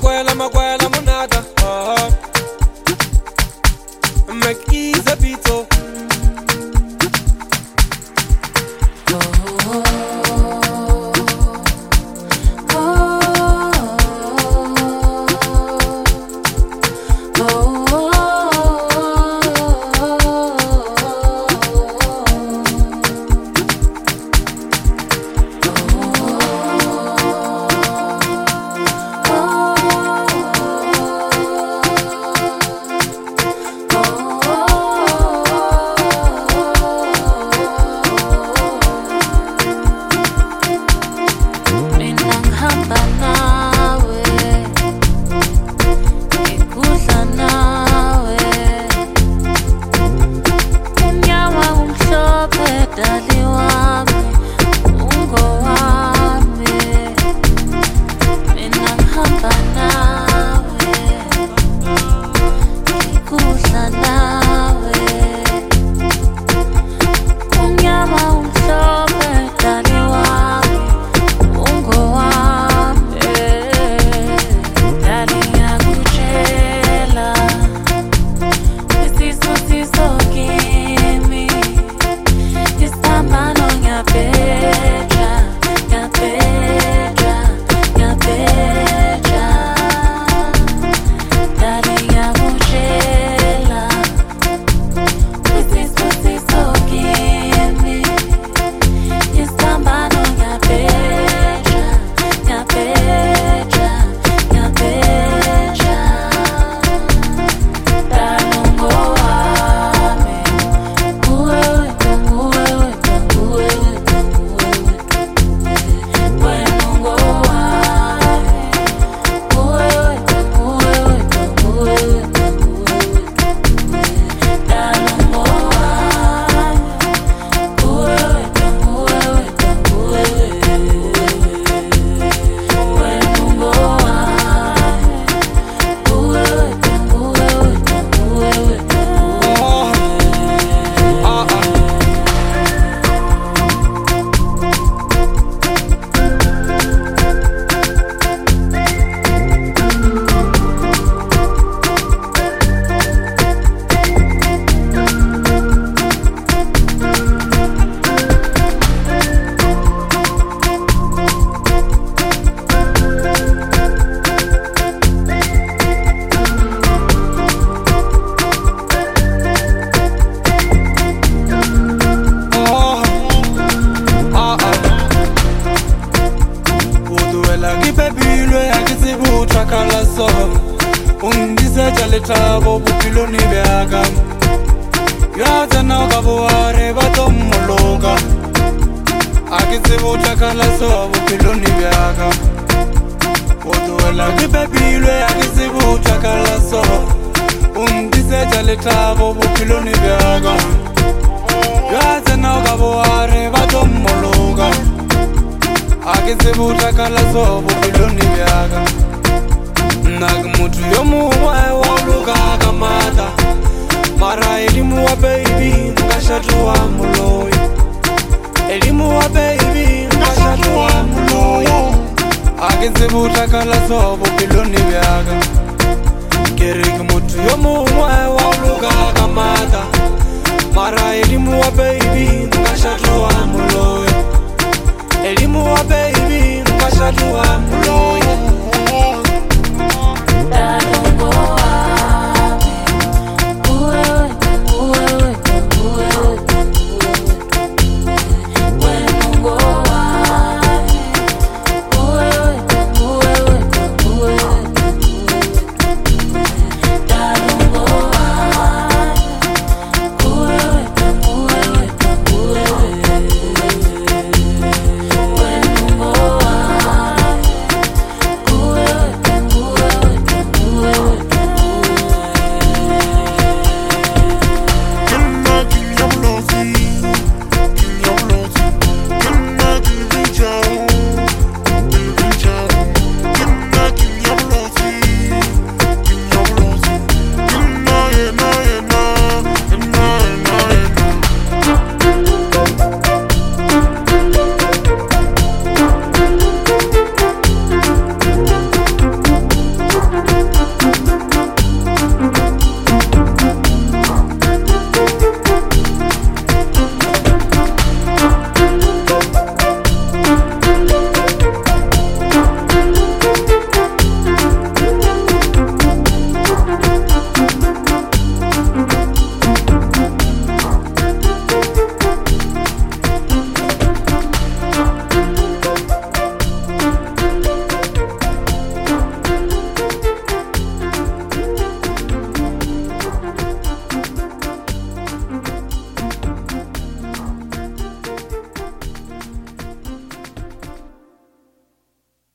makwela monaka. Make easy beat. Letabo bupiloni beaga Yata na kabuare batom mologa Akitse butakala so bupiloni beaga Oduela kipebilwe akitse butakala so Undise letabo bupiloni beaga Yata na kabuare batom mologa Akitse butakala so bupiloni beaga Nagmutu yomuwa waluka kamata Mara elimu wa baby ngashatu wa muloyo Elimu wa baby ngashatu wa muloyo Akinzibuta kala sobo piloni vyaga Kerik mutu yomuwa waluka kamata Mara elimu wa baby